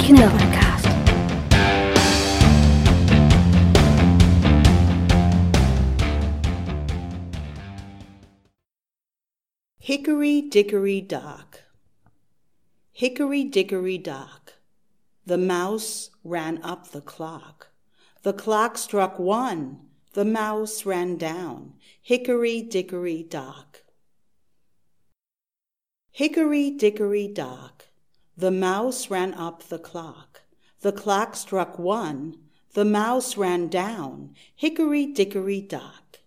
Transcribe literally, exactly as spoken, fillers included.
Kinderpodcast. Hickory dickory dock. Hickory dickory dock. The mouse ran up the clock. The clock struck one. The mouse ran down. Hickory dickory dock. Hickory dickory dock. The mouse ran up the clock. The clock struck one. The mouse ran down. Hickory dickory dock.